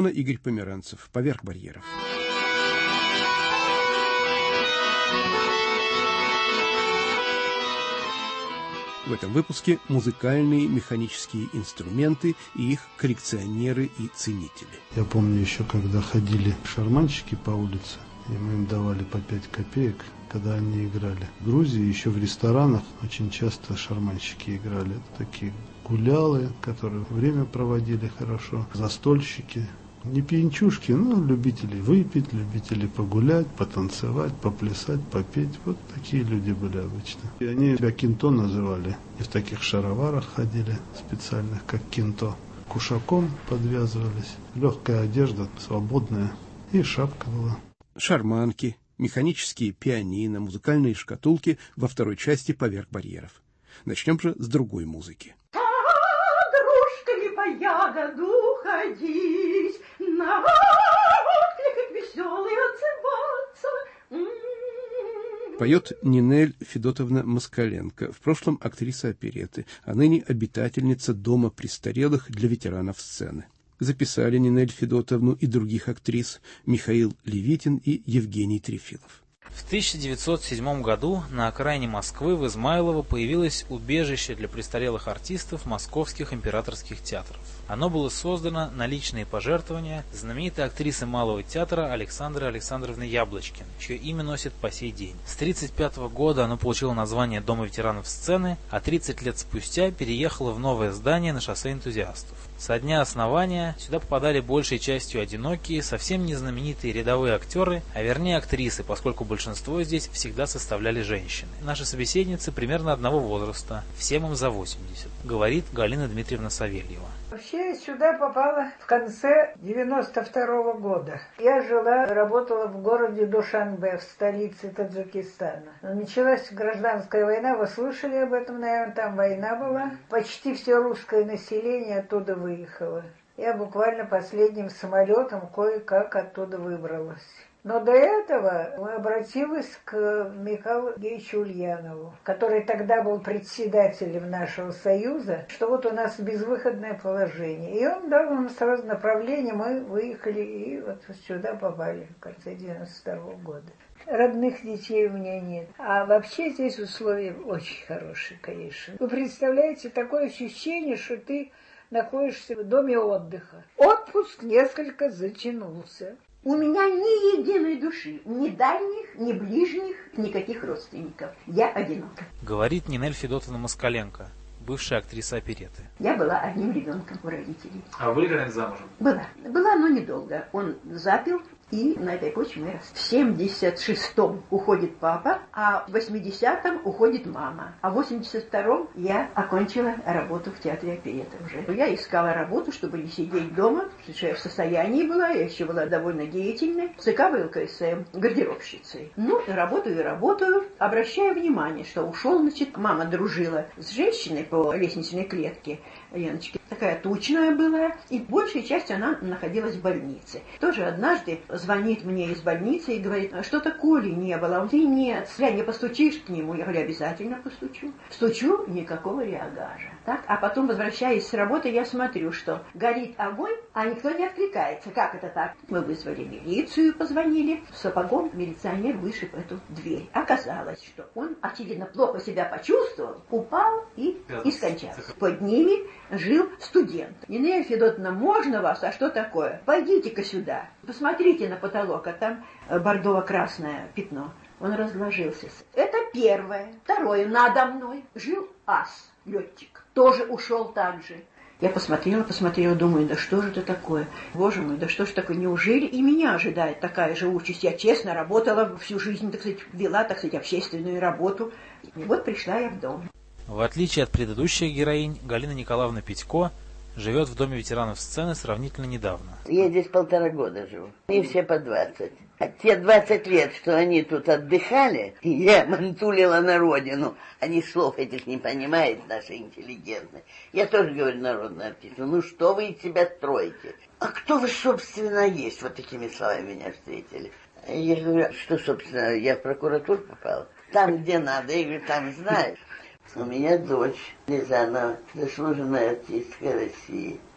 микрофона Игорь Померанцев. «Поверх барьеров». В этом выпуске музыкальные механические инструменты и их коллекционеры и ценители. Я помню еще, когда ходили шарманщики по улице, и мы им давали по 5 копеек, когда они играли. В Грузии еще в ресторанах очень часто шарманщики играли. Это такие гулялы, которые время проводили хорошо, застольщики. Не пьянчушки, но любители выпить, любители погулять, потанцевать, поплясать, попеть. Вот такие люди были обычно. И они себя кинто называли. И в таких шароварах ходили специальных, как кинто. Кушаком подвязывались. Легкая одежда, свободная. И шапка была. Шарманки, механические пианино, музыкальные шкатулки во второй части «Поверх барьеров». Начнем же с другой музыки. Дружками по ягоду ходить, на отклик веселый отзываться. Поет Нинель Федотовна Москаленко, в прошлом актриса оперетты, а ныне обитательница дома престарелых для ветеранов сцены. Записали Нинель Федотовну и других актрис Михаил Левитин и Евгений Трефилов. В 1907 году на окраине Москвы в Измайлово появилось убежище для престарелых артистов московских императорских театров. Оно было создано на личные пожертвования знаменитой актрисы Малого театра Александры Александровны Яблочкин, чье имя носит по сей день. С 1935 года оно получило название Дома ветеранов сцены, а 30 лет спустя переехало в новое здание на шоссе Энтузиастов. Со дня основания сюда попадали большей частью одинокие, совсем не знаменитые рядовые актеры, а вернее актрисы, поскольку большинство здесь всегда составляли женщины. Наши собеседницы примерно одного возраста, всем им за 80, говорит Галина Дмитриевна Савельева. Вообще я сюда попала в конце 92 года. Я работала в городе Душанбе, в столице Таджикистана. Началась гражданская война, вы слышали об этом, наверное, там война была. Почти все русское население оттуда выехало. Я буквально последним самолетом кое-как оттуда выбралась. Но до этого мы обратилась к Михаилу Геевичу Ульянову, который тогда был председателем нашего союза, что вот у нас безвыходное положение. И он дал нам сразу направление, мы выехали и вот сюда попали в конце 92 года. Родных детей у меня нет. А вообще здесь условия очень хорошие, конечно. Вы представляете, такое ощущение, что ты находишься в доме отдыха. Отпуск несколько затянулся. У меня ни единой души, ни дальних, ни ближних, никаких родственников. Я одинока. Говорит Нинель Федотовна Москаленко, бывшая актриса оперетты. Я была одним ребенком у родителей. А вы когда-нибудь замужем? Была, но недолго. Он запил, и на этой почве мы росли. В 76-м уходит папа, а в 80-м уходит мама. А в 82-м я окончила работу в театре оперетты уже. Я искала работу, чтобы не сидеть дома, потому что я в состоянии была, я еще была довольно деятельной. ЦК ВЛКСМ, гардеробщицей. Работаю. Обращаю внимание, что ушел, мама дружила с женщиной по лестничной клетке, Леночки. Такая тучная была, и большая часть она находилась в больнице. Тоже однажды звонит мне из больницы и говорит, что-то Коли не было. Ты нет, не постучишь к нему? Я говорю, обязательно постучу. Стучу, никакого реагажа. Так? А потом, возвращаясь с работы, я смотрю, что горит огонь, а никто не откликается. Как это так? Мы вызвали милицию, позвонили. Сапогом милиционер вышиб эту дверь. Оказалось, что он, очевидно, плохо себя почувствовал, упал и скончался. Под ними жил студент. Нинель Федотовна, можно вас? А что такое? Пойдите-ка сюда. Посмотрите на потолок, а там бордово-красное пятно. Он разложился. Это первое. Второе. Надо мной жил ас, летчик. Тоже ушел так же. Я посмотрела, думаю, да что же это такое? Боже мой, да что ж такое? Неужели и меня ожидает такая же участь? Я честно работала всю жизнь, так сказать, вела, так сказать, общественную работу. И вот пришла я в дом. В отличие от предыдущих героинь, Галина Николаевна Питько живет в доме ветеранов сцены сравнительно недавно. Я здесь 1,5 года живу. И все по 20. А те 20 лет, что они тут отдыхали, я мантулила на родину. Они слов этих не понимают, наши интеллигентные. Я тоже говорю народная артистка. Ну что вы из себя строите? А кто вы, собственно, есть? Вот такими словами меня встретили. Я говорю, что, собственно, я в прокуратуру попала. Там, где надо. Я говорю, там знаешь. У меня дочь Рязанова, заслуженная артистка России.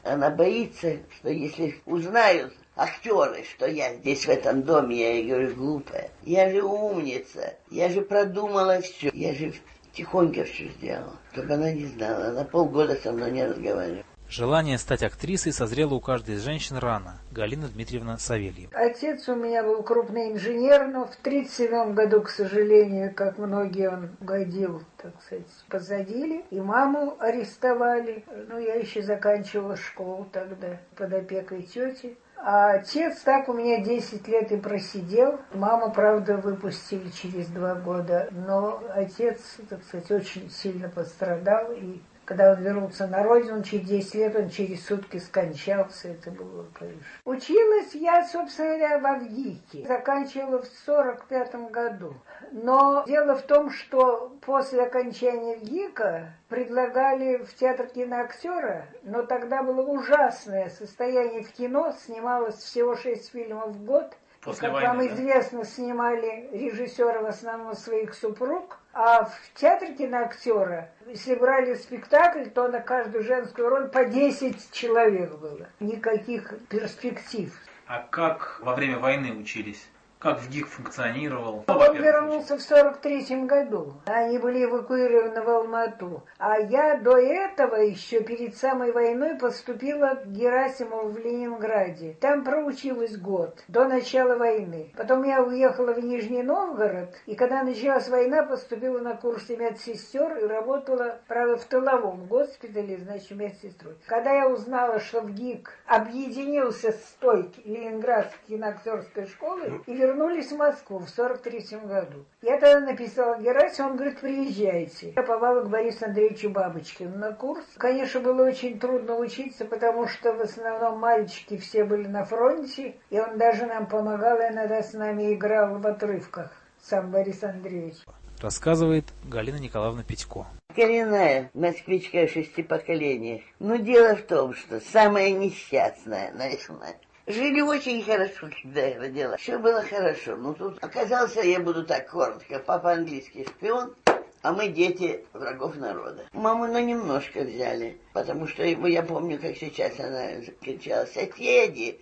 Она боится, что если узнают актеры, что я здесь в этом доме, я ей говорю, глупая. Я же умница, я же продумала все, я же тихонько все сделала, чтобы она не знала. Она полгода со мной не разговаривала. Желание стать актрисой созрело у каждой из женщин рано. Галина Дмитриевна Савельева. Отец у меня был крупный инженер, но в 1937 году, к сожалению, как многие, он угодил, так сказать, посадили. И маму арестовали. Ну, я еще заканчивала школу тогда под опекой тети. А отец так у меня 10 лет и просидел. Маму, правда, выпустили через 2 года. Но отец, так сказать, очень сильно пострадал. И когда он вернулся на родину, через 10 лет он через сутки скончался. Это было, конечно. Училась я, собственно говоря, в ВГИКе. Заканчивала в 1945 году. Но дело в том, что после окончания ВГИКа предлагали в театр киноактера, но тогда было ужасное состояние в кино. Снималось всего 6 фильмов в год. После как войны, вам известно, снимали режиссеры в основном своих супруг. А в театре киноактера, если брали спектакль, то на каждую женскую роль по 10 человек было. Никаких перспектив. А как во время войны учились? Как ВГИК функционировал? Он вернулся в 1943 году. Они были эвакуированы в Алмату. А я до этого, еще перед самой войной, поступила к Герасимову в Ленинграде. Там проучилась год, до начала войны. Потом я уехала в Нижний Новгород, и когда началась война, поступила на курсы медсестер и работала, правда, в тыловом госпитале, значит, медсестрой. Когда я узнала, что ВГИК объединился с той Ленинградской киноактерской школой и вернулись в Москву в 1943 году. Я тогда написала Герасиму, он говорит, приезжайте. Я попала к Борису Андреевичу Бабочкину на курс. Конечно, было очень трудно учиться, потому что в основном мальчики все были на фронте, и он даже нам помогал, иногда с нами играл в отрывках, сам Борис Андреевич. Рассказывает Галина Николаевна Петько. Коренная москвичка 6 поколений. Но дело в том, что самая несчастная, наверное, жили очень хорошо, когда я родила. Все было хорошо. Но тут оказался, я буду так коротко, папа английский шпион, а мы дети врагов народа. Маму немножко взяли, потому что я помню, как сейчас она кричала, соседи,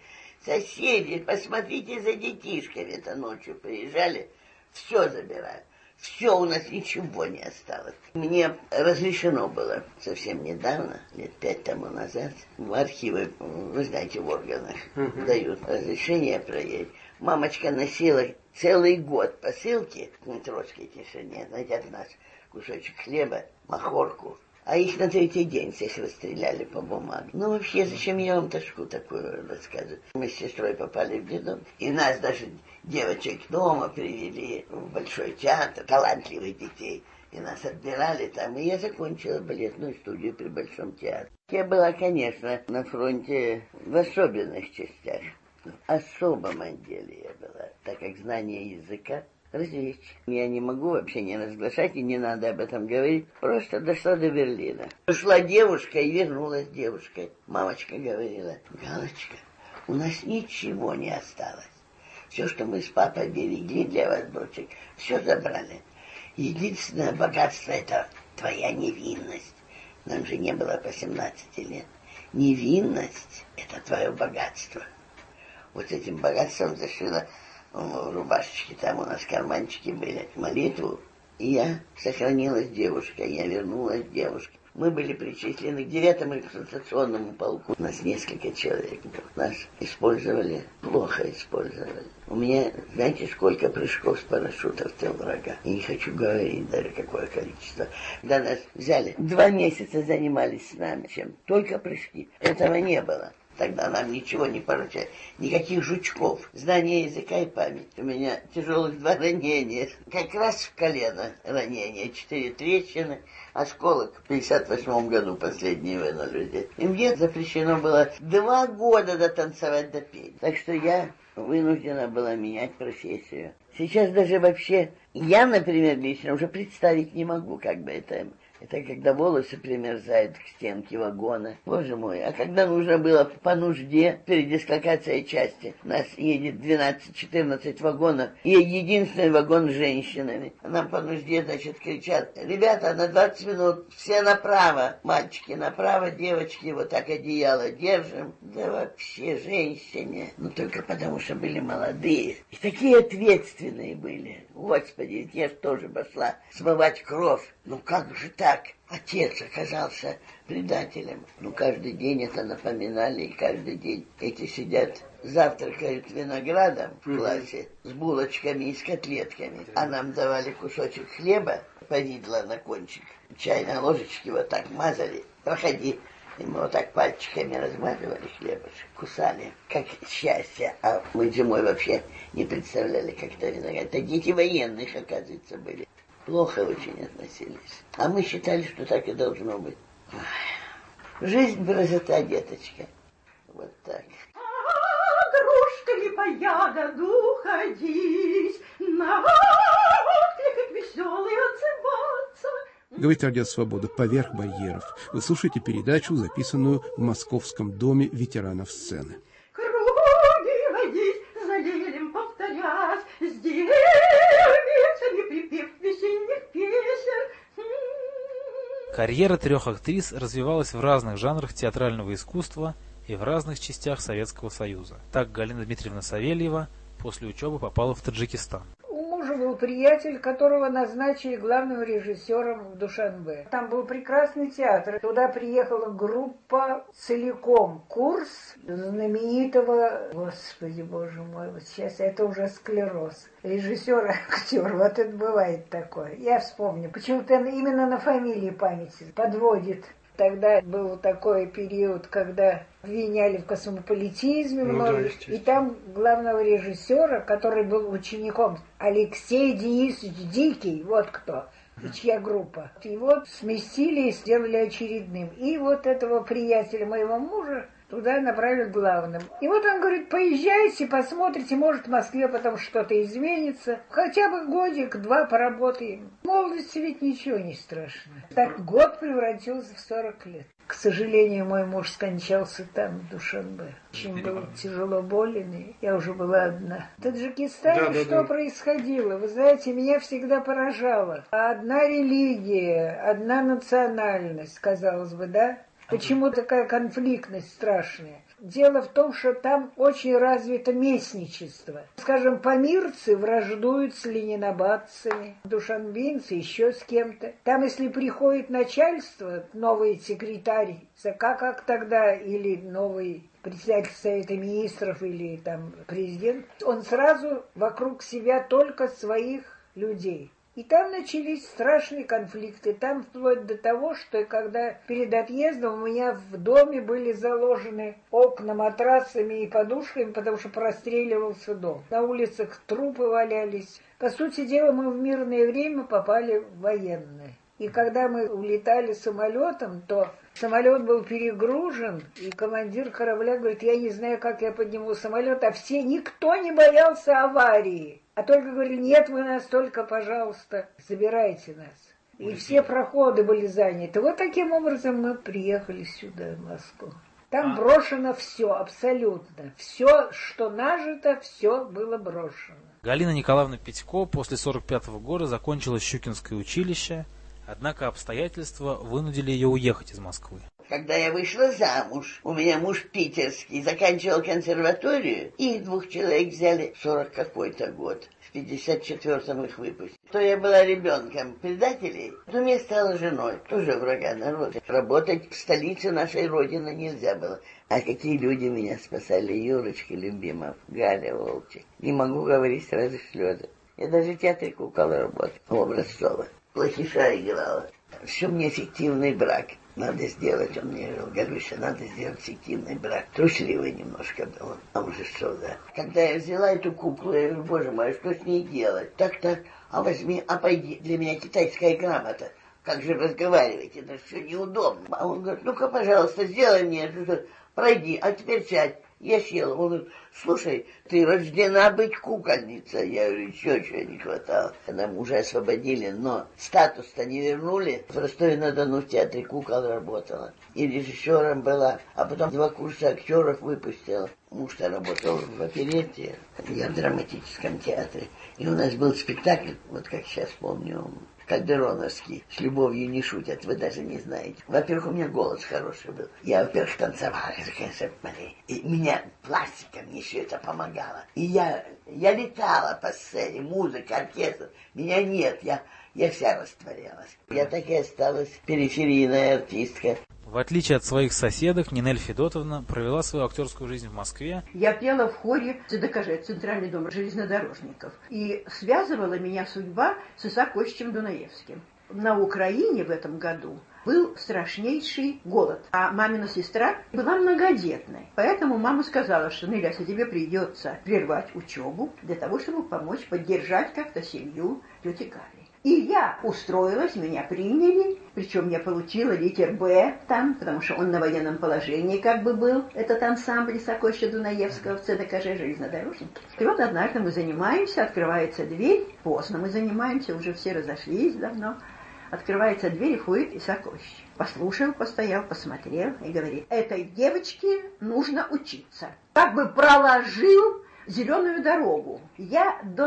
посмотрите за детишками. Это ночью приезжали, все забирают. Все, у нас ничего не осталось. Мне разрешено было совсем недавно, лет 5 тому назад, в архивы, вы знаете, в органах дают разрешение проверить. Мамочка носила целый год посылки в Троцкой тишине, знаете, от нас кусочек хлеба, махорку. А их на 3-й день всех расстреляли по бумаге. Ну, вообще, зачем я вам тошку такую рассказываю? Мы с сестрой попали в детдом, и нас даже девочек дома привели в Большой театр, талантливых детей. И нас отбирали там, и я закончила балетную студию при Большом театре. Я была, конечно, на фронте в особенных частях. В особом отделе я была, так как знание языка разведчик. Я не могу вообще не разглашать, и не надо об этом говорить. Просто дошла до Берлина. Ушла девушка и вернулась девушкой. Мамочка говорила, Галочка, у нас ничего не осталось. Все, что мы с папой берегли для вас, дочек, все забрали. Единственное богатство — это твоя невинность. Нам же не было 18 лет. Невинность — это твое богатство. Вот этим богатством зашила в рубашечке, там у нас карманчики были, молитву. И я сохранилась девушкой, я вернулась девушкой. Мы были причислены к 9-му эксплуатационному полку. У нас несколько человек. Нас использовали, плохо использовали. У меня, знаете, сколько прыжков с парашюта в тыл врага? Я не хочу говорить даже, какое количество. Когда нас взяли, 2 месяца занимались с нами. Чем? Только прыжки. Этого не было. Тогда нам ничего не поручали. Никаких жучков. Знание языка и память. У меня тяжелых 2 ранения. Как раз в колено ранение. 4 трещины. Осколок в 1958 году последний вынули. И мне запрещено было 2 года дотанцевать до пения. Так что я вынуждена была менять профессию. Сейчас даже вообще, я, например, лично уже представить не могу, как бы это Это когда волосы примерзают к стенке вагона. Боже мой, а когда нужно было по нужде передислокация части, у нас едет 12-14 вагонов, и единственный вагон с женщинами. А нам по нужде, значит, кричат: ребята, на 20 минут все направо, мальчики направо, девочки, вот так одеяло держим. Да вообще женщины, ну только потому что были молодые. И такие ответственные были. Господи, я же тоже пошла смывать кровь. Ну как же так? Отец оказался предателем. Ну каждый день это напоминали, и каждый день эти сидят, завтракают виноградом в классе с булочками и с котлетками. А нам давали кусочек хлеба, повидло на кончик, чайной ложечки вот так мазали. Проходи. И мы вот так пальчиками размазывали хлебушек, кусали, как счастье. А мы зимой вообще не представляли, как это виноград. Это дети военных, оказывается, были. Плохо очень относились. А мы считали, что так и должно быть. Ой. Жизнь красота, деточка. Вот так. Дружками по ягоду ходить, на отклик веселый отзываться. Говорит Радио Свобода «Поверх барьеров». Вы слушаете передачу, записанную в Московском доме ветеранов сцены. Круги водить, за елем повторять, с девицами припев весенних песен. Карьера трех актрис развивалась в разных жанрах театрального искусства и в разных частях Советского Союза. Так Галина Дмитриевна Савельева после учебы попала в Таджикистан. У мужа был приятель, которого назначили главным режиссером в Душанбе. Там был прекрасный театр. Туда приехала группа целиком. Курс знаменитого, господи, боже мой, вот сейчас это уже склероз. Режиссер, актер, вот это бывает такое. Я вспомню. Почему-то именно на фамилии памяти подводит. Тогда был такой период, когда обвиняли в космополитизме много, и там главного режиссера, который был учеником, Алексей Денисович Дикий, вот кто, и чья группа. Его сместили и сделали очередным. И вот этого приятеля моего мужа туда направили главным. И вот он говорит: поезжайте, посмотрите, может в Москве потом что-то изменится. Хотя бы годик-два поработаем. В молодости ведь ничего не страшно. Так год превратился в 40 лет. К сожалению, мой муж скончался там, в Душанбе. Очень был тяжело болен, и я уже была одна. В Таджикистане что происходило? Вы знаете, меня всегда поражало. Одна религия, одна национальность, казалось бы, да? Почему такая конфликтность страшная? Дело в том, что там очень развито местничество. Скажем, памирцы враждуют с ленинабадцами, душанбинцы еще с кем-то. Там, если приходит начальство, новый секретарь ЦК, как тогда, или новый председатель Совета Министров, или там президент, он сразу вокруг себя только своих людей. И там начались страшные конфликты. Там вплоть до того, что когда перед отъездом у меня в доме были заложены окна матрасами и подушками, потому что простреливался дом. На улицах трупы валялись. По сути дела, мы в мирное время попали в военное. И когда мы улетали самолетом, то самолет был перегружен, и командир корабля говорит: я не знаю, как я подниму самолет, а никто не боялся аварии. А только говорили: нет, вы нас только, пожалуйста, забирайте нас. И все проходы были заняты. Вот таким образом мы приехали сюда, в Москву. Там брошено все, абсолютно. Все, что нажито, все было брошено. Галина Николаевна Петько после 1945 года закончила Щукинское училище, однако обстоятельства вынудили ее уехать из Москвы. Когда я вышла замуж, у меня муж питерский, заканчивал консерваторию, и 2 человек взяли в 40 какой-то год. В 54-м их выпустили. То я была ребенком предателей, то мне стала женой, тоже врага народа. Работать в столице нашей родины нельзя было. А какие люди меня спасали: Юрочка Любимов, Галя Волчек. Не могу говорить, сразу слезы. Я даже в театре кукол работала, Образцова. Плохиша играла. Все мне фиктивный брак надо сделать. Он мне говорил: Галюша, надо сделать фиктивный брак. Трусливый немножко был. А уже что, да. Когда я взяла эту куклу, я говорю: боже мой, что с ней делать? Так, а возьми, пойди, для меня китайская грамота. Как же разговаривать? Это все неудобно. А он говорит: ну-ка, пожалуйста, сделай мне, пройди, а теперь сядь. Я села, он говорит, слушай, ты рождена быть кукольницей. Я говорю, еще чего не хватало. Нам уже освободили, но статус-то не вернули. В Ростове-на-Дону в театре кукол работала. И режиссером была. А потом 2 курса актеров выпустила. Муж-то работал в оперетте, я в драматическом театре. И у нас был спектакль, вот как сейчас помню, Кальдероновский, «С любовью не шутят», вы даже не знаете. Во-первых, у меня голос хороший был. Я, во-первых, танцевала, и меня пластика, мне все это помогало. И я летала по сцене, музыка, оркестр. Меня нет, я вся растворялась. Я так и осталась периферийная артистка. В отличие от своих соседок, Нинель Федотовна провела свою актерскую жизнь в Москве. Я пела в хоре ЦДКЖ, Центральный дом железнодорожников. И связывала меня судьба с Исааком Дунаевским. На Украине в этом году был страшнейший голод, а мамина сестра была многодетной. Поэтому мама сказала, что, Неляся, тебе придется прервать учебу для того, чтобы помочь поддержать как-то семью тети Гали. И я устроилась, меня приняли, причем я получила литер Б там, потому что он на военном положении как бы был, этот ансамбль Исаака Дунаевского в ЦДКЖ железнодорожники. И вот однажды мы занимаемся, открывается дверь, поздно мы занимаемся, уже все разошлись давно, открывается дверь и входит Исаакович. Послушал, постоял, посмотрел и говорит, этой девочке нужно учиться. Как бы проложил зеленую дорогу. Я до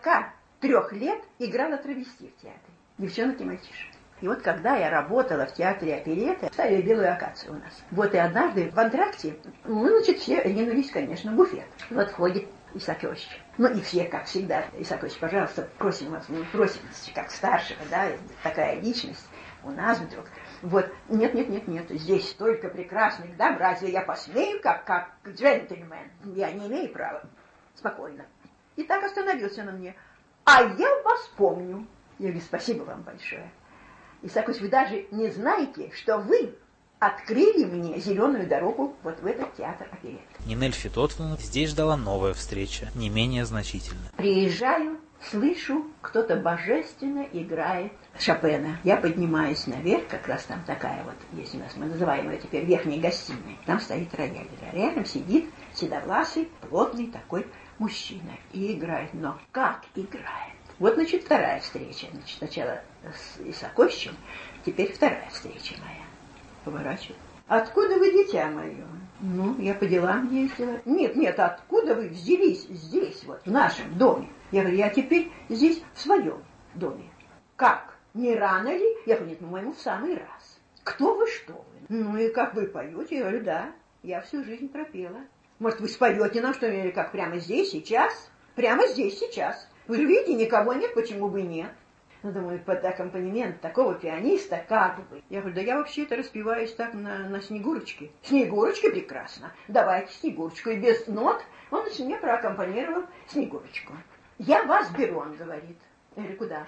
43 лет играла травести в театре. Девчонок и мальчишек. И вот когда я работала в театре оперетты, ставили белую акацию у нас. Вот и однажды в антракте мы, значит, все ринулись, конечно, в буфет. Вот входит Исаакович. Ну и все, как всегда, Исаакович, пожалуйста, просим вас, как старшего, да, такая личность у нас вдруг. Вот, нет, здесь столько прекрасных дам, разве я посмею, как джентльмен? Я не имею права. Спокойно. И так остановился на мне. А я вас помню. Я говорю, спасибо вам большое. Исаакович, вы даже не знаете, что вы открыли мне зеленую дорогу вот в этот театр оперетты. Нинель Федотовна здесь ждала новая встреча, не менее значительная. Приезжаю, слышу, кто-то божественно играет Шопена. Я поднимаюсь наверх, как раз там такая вот, есть у нас, мы называем ее теперь верхней гостиной. Там стоит рояль. Рядом сидит седовласый, плотный такой мужчина и играет. Но как играет? Вот, значит, вторая встреча. Значит, сначала с Исааковичем, теперь вторая встреча моя. Поворачиваю. Откуда вы, дитя мое? Ну, я по делам ездила. Нет, откуда вы взялись здесь, вот, в нашем доме? Я говорю, я теперь здесь, в своем доме. Как? Не рано ли? Я говорю, нет, по-моему, в самый раз. Кто вы, что вы? Ну, и как вы поете? Я говорю, да, я всю жизнь пропела. Может, вы споете нам что-нибудь, как прямо здесь, сейчас? Прямо здесь, сейчас. Вы же видите, никого нет, почему бы нет? Ну, думаю, под аккомпанемент такого пианиста, как бы. Я говорю, да я вообще-то распеваюсь так на Снегурочке. Снегурочка прекрасно. Давайте Снегурочку. И без нот он мне проаккомпанировал Снегурочку. Я вас беру, он говорит. Я говорю, куда?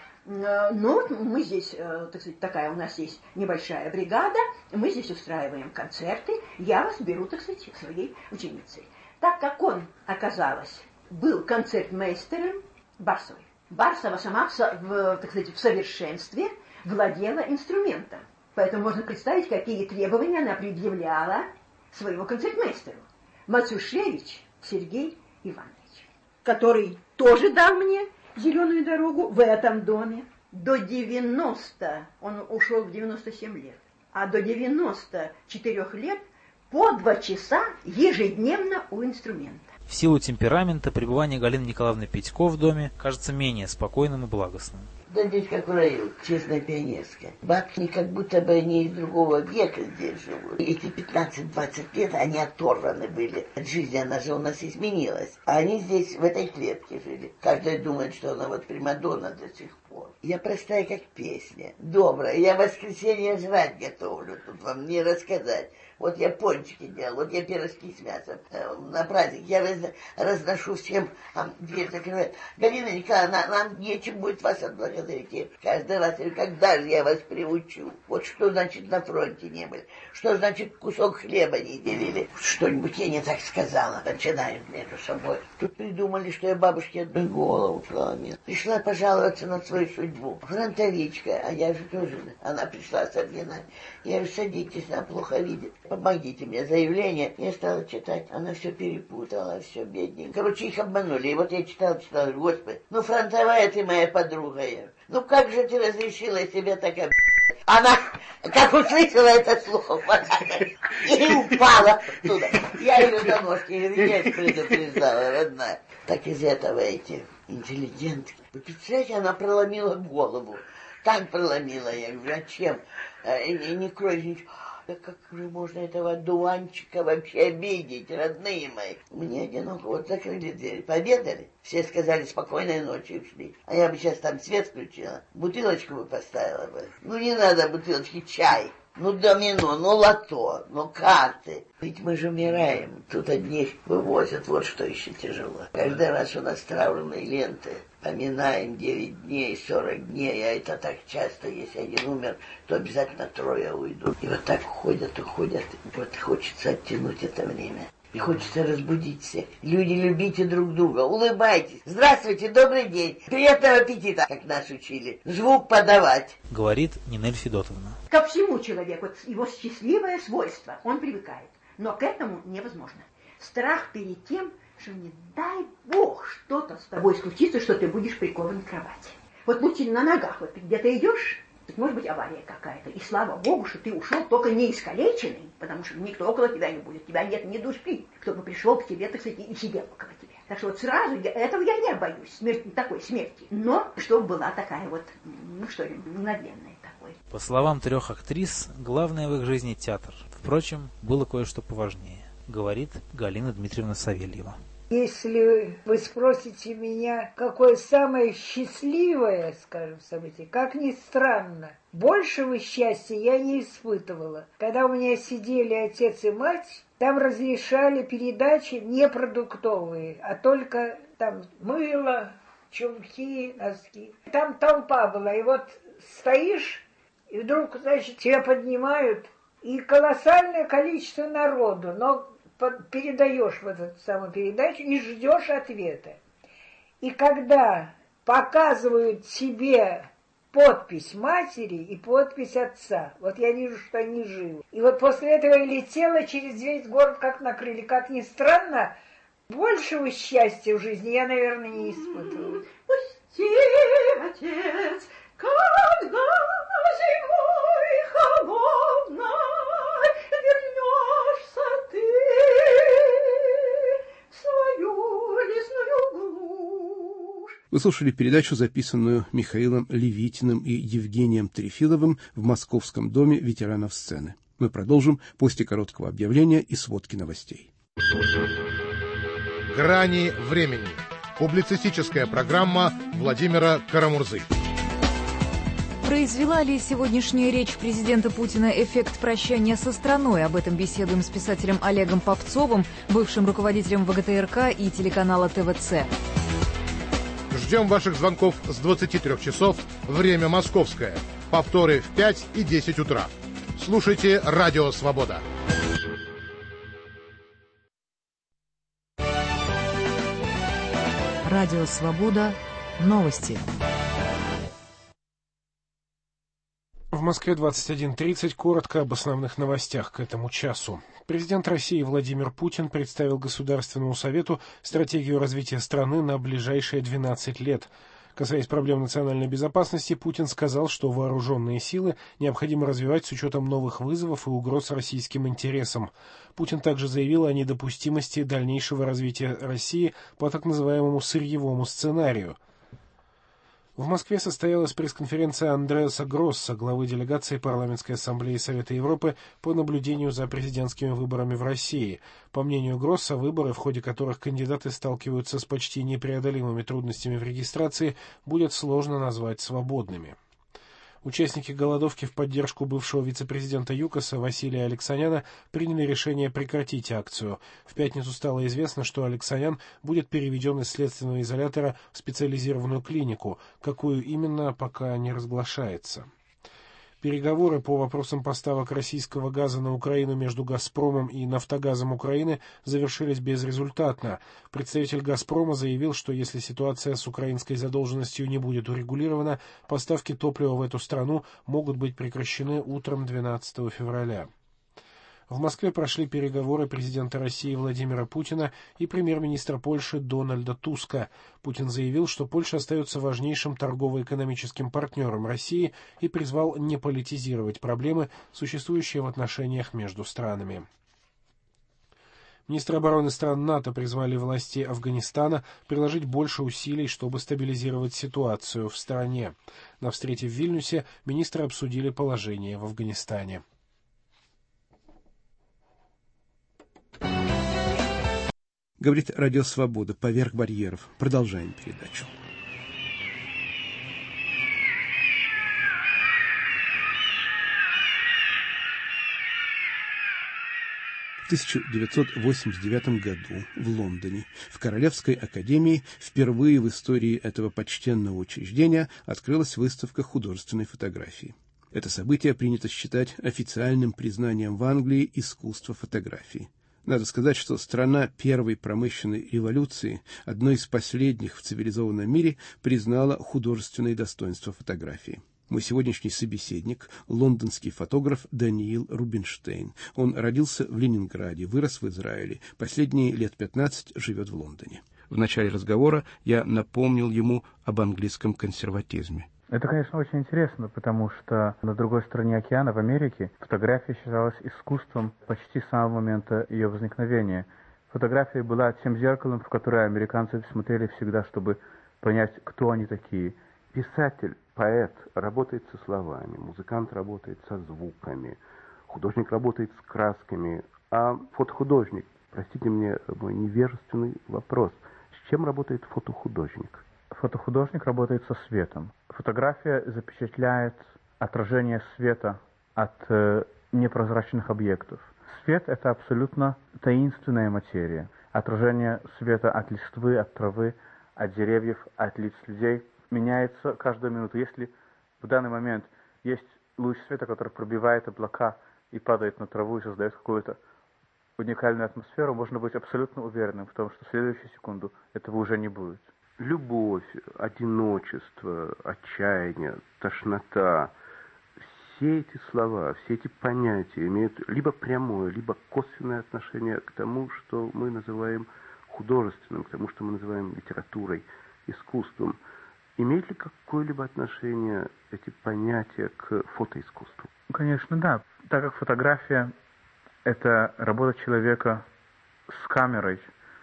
Ну, мы здесь, так сказать, такая у нас есть небольшая бригада, мы здесь устраиваем концерты, я вас беру, так сказать, своей ученицей. Так как он, оказалось, был концертмейстером Барсовой. Барсова сама, так сказать, в совершенстве владела инструментом. Поэтому можно представить, какие требования она предъявляла своему концертмейстеру. Мацушевич Сергей Иванович, который тоже дал мне зеленую дорогу в этом доме. До 90, он ушел в 97 лет, а до 94 лет по 2 часа ежедневно у инструмента. В силу темперамента пребывание Галины Николаевны Петько в доме кажется менее спокойным и благостным. Да здесь как в раю, честная пионерская. Бабки как будто бы они из другого века здесь живут. Эти 15-20 лет они оторваны были от жизни, она же у нас изменилась. А они здесь в этой клетке жили. Каждый думает, что она вот примадонна до сих пор. Я простая, как песня, добрая. Я в воскресенье жрать готовлю, тут вам не рассказать. Вот я пончики делал, вот я пирожки с мясом на праздник. Я разношу всем, дверь закрывает. Галина Николаевна, нам нечем будет вас отблагодарить. Каждый раз, когда же я вас приучу? Вот что значит на фронте не были? Что значит кусок хлеба не делили? Что-нибудь я не так сказала. Начинают между собой. Тут придумали, что я бабушке одну голову сломила. Пришла пожаловаться на свою свою судьбу. Фронтовичка, а я же тоже, она пришла с ордена. Я говорю, садитесь, она плохо видит. Помогите мне, заявление. Я стала читать, она все перепутала, все бедненько. Короче, их обманули. И вот я читала, Господи, ну фронтовая ты моя подруга. Ну как же ты разрешила себе такая... Она, как услышала это слово, и упала туда. Я ее за ножки, я предупреждала, родная. Так из этого эти интеллигентки. Вы представляете, она проломила голову. Так проломила, я говорю, а чем? Не кровь, ничего. Да как же можно этого одуванчика вообще обидеть, родные мои? Мне одиноко, вот закрыли дверь, пообедали. Все сказали спокойной ночи и ушли. А я бы сейчас там свет включила, бутылочку бы поставила бы. Ну не надо бутылочки, чай. Ну домино, ну лото, ну карты. Ведь мы же умираем. Тут одних вывозят, вот что еще тяжело. Каждый раз у нас траурные ленты. Поминаем 9 дней, 40 дней, а это так часто, если один умер, то обязательно 3 уйдут. И вот так ходят, уходят. Вот хочется оттянуть это время. И хочется разбудить всех. Люди, любите друг друга, улыбайтесь. Здравствуйте, добрый день. Приятного аппетита, как нас учили. Звук подавать. Говорит Нинель Федотовна. Ко всему человеку, его счастливое свойство, он привыкает. Но к этому невозможно. Страх перед тем, что не дай Бог что-то с тобой случится, что ты будешь прикован к кровати. Вот лучше на ногах, вот где-то идешь, тут может быть авария какая-то. И слава Богу, что ты ушел только не искалеченный, потому что никто около тебя не будет. Тебя нет ни души, кто бы пришел к тебе, так сказать, и сидел около тебя. Так что вот сразу, этого я не боюсь, такой смерти. Но чтобы была такая вот, ну что ли, мгновенная такой. По словам 3 актрис, главное в их жизни театр. Впрочем, было кое-что поважнее, говорит Галина Дмитриевна Савельева. Если вы спросите меня, какое самое счастливое, скажем, событие, как ни странно, большего счастья я не испытывала. Когда у меня сидели отец и мать, там разрешали передачи не продуктовые, а только там мыло, чулки, носки. Там толпа была, и вот стоишь, и вдруг, значит, тебя поднимают, и колоссальное количество народу, но передаешь в эту самую передачу и ждешь ответа. И когда показывают тебе подпись матери и подпись отца, вот я вижу, что они живы. И вот после этого я летела через весь город, как на крыльях. Как ни странно, большего счастья в жизни я, наверное, не испытывала. Пусти, отец, когда зимой холодной вернешься ты в свою лесную глушь. Вы слушали передачу, записанную Михаилом Левитиным и Евгением Трефиловым в Московском доме ветеранов сцены. Мы продолжим после короткого объявления и сводки новостей. «Грани времени». Публицистическая программа Владимира Карамурзы. Произвела ли сегодняшняя речь президента Путина эффект прощания со страной? Об этом беседуем с писателем Олегом Попцовым, бывшим руководителем ВГТРК и телеканала ТВЦ. Ждем ваших звонков с 23 часов, время московское. Повторы в 5 и 10 утра. Слушайте «Радио Свобода». Радио Свобода. Новости. В Москве 21:30. Коротко об основных новостях к этому часу. Президент России Владимир Путин представил Государственному Совету стратегию развития страны на ближайшие 12 лет. Касаясь проблем национальной безопасности, Путин сказал, что вооруженные силы необходимо развивать с учетом новых вызовов и угроз российским интересам. Путин также заявил о недопустимости дальнейшего развития России по так называемому сырьевому сценарию. В Москве состоялась пресс-конференция Андреаса Гросса, главы делегации Парламентской ассамблеи Совета Европы по наблюдению за президентскими выборами в России. По мнению Гросса, выборы, в ходе которых кандидаты сталкиваются с почти непреодолимыми трудностями в регистрации, будет сложно назвать свободными. Участники голодовки в поддержку бывшего вице-президента ЮКОСа Василия Алексаняна приняли решение прекратить акцию. В пятницу стало известно, что Алексанян будет переведен из следственного изолятора в специализированную клинику. Какую именно, пока не разглашается. Переговоры по вопросам поставок российского газа на Украину между «Газпромом» и «Нафтогазом Украины» завершились безрезультатно. Представитель «Газпрома» заявил, что если ситуация с украинской задолженностью не будет урегулирована, поставки топлива в эту страну могут быть прекращены утром 12 февраля. В Москве прошли переговоры президента России Владимира Путина и премьер-министра Польши Дональда Туска. Путин заявил, что Польша остается важнейшим торгово-экономическим партнером России и призвал не политизировать проблемы, существующие в отношениях между странами. Министры обороны стран НАТО призвали власти Афганистана приложить больше усилий, чтобы стабилизировать ситуацию в стране. На встрече в Вильнюсе министры обсудили положение в Афганистане. Говорит Радио Свобода. Поверх барьеров. Продолжаем передачу. В 1989 году в Лондоне в Королевской академии впервые в истории этого почтенного учреждения открылась выставка художественной фотографии. Это событие принято считать официальным признанием в Англии искусства фотографии. Надо сказать, что страна первой промышленной революции, одной из последних в цивилизованном мире, признала художественные достоинства фотографии. Мой сегодняшний собеседник – лондонский фотограф Даниил Рубинштейн. Он родился в Ленинграде, вырос в Израиле, последние лет 15 живет в Лондоне. В начале разговора я напомнил ему об английском консерватизме. Это, конечно, очень интересно, потому что на другой стороне океана, в Америке, фотография считалась искусством почти с самого момента ее возникновения. Фотография была тем зеркалом, в которое американцы смотрели всегда, чтобы понять, кто они такие. Писатель, поэт работает со словами, музыкант работает со звуками, художник работает с красками, а фотохудожник, простите мне мой невежественный вопрос, с чем работает фотохудожник? Фотохудожник работает со светом. Фотография запечатляет отражение света от непрозрачных объектов. Свет – это абсолютно таинственная материя. Отражение света от листвы, от травы, от деревьев, от лиц людей меняется каждую минуту. Если в данный момент есть луч света, который пробивает облака и падает на траву и создает какую-то уникальную атмосферу, можно быть абсолютно уверенным в том, что в следующую секунду этого уже не будет. Любовь, одиночество, отчаяние, тошнота, все эти слова, все эти понятия имеют либо прямое, либо косвенное отношение к тому, что мы называем художественным, к тому, что мы называем литературой, искусством. Имеют ли какое-либо отношение эти понятия к фотоискусству? Конечно, да. Так как фотография – это работа человека с камерой,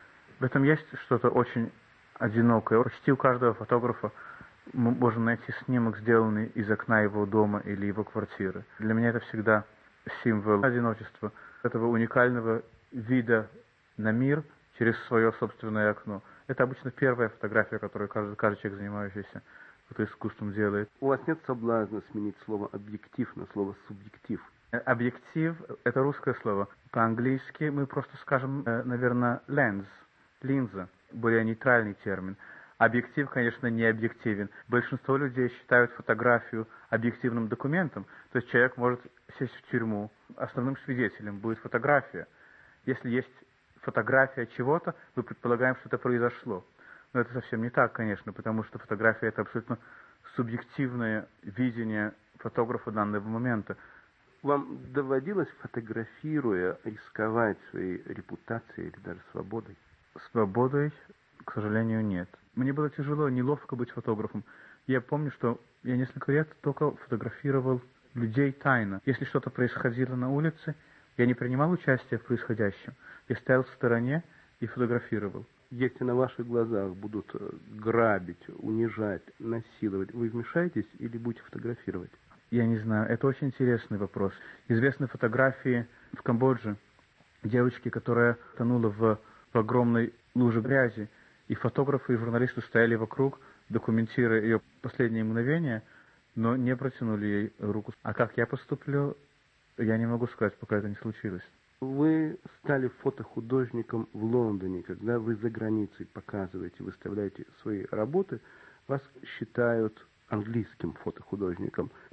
в этом есть что-то очень одинокое. Почти у каждого фотографа мы можем найти снимок, сделанный из окна его дома или его квартиры. Для меня это всегда символ одиночества, этого уникального вида на мир через свое собственное окно. Это обычно первая фотография, которую каждый человек, занимающийся фотоискусством, делает. У вас нет соблазна сменить слово «объектив» на слово «субъектив»? Объектив – это русское слово. По-английски мы просто скажем, наверное, lens, линза. Более нейтральный термин. Объектив, конечно, не объективен. Большинство людей считают фотографию объективным документом. То есть человек может сесть в тюрьму. Основным свидетелем будет фотография. Если есть фотография чего-то, мы предполагаем, что это произошло. Но это совсем не так, конечно, потому что фотография – это абсолютно субъективное видение фотографа данного момента. Вам доводилось, фотографируя, рисковать своей репутацией или даже свободой? Свободой, к сожалению, нет. Мне было тяжело, неловко быть фотографом. Я помню, что я несколько лет только фотографировал людей тайно. Если что-то происходило на улице, я не принимал участия в происходящем. Я стоял в стороне и фотографировал. Если на ваших глазах будут грабить, унижать, насиловать, вы вмешаетесь или будете фотографировать? Я не знаю. Это очень интересный вопрос. Известны фотографии в Камбодже девочки, которая тонула в огромной луже грязи, и фотографы и журналисты стояли вокруг, документируя ее последние мгновения, но не протянули ей руку. А как я поступлю, я не могу сказать, пока это не случилось. Вы стали фотохудожником в Лондоне. Когда вы за границей показываете, выставляете свои работы, вас считают английским фотохудожником.